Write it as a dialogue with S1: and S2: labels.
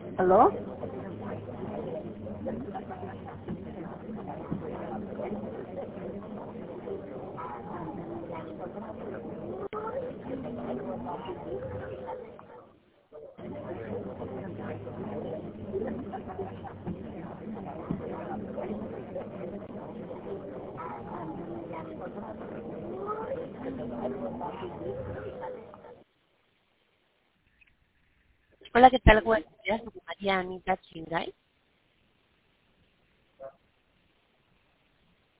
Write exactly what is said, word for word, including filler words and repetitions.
S1: ¿Aló?
S2: Hola, ¿qué tal? Buenos días, soy María Anita Chingay.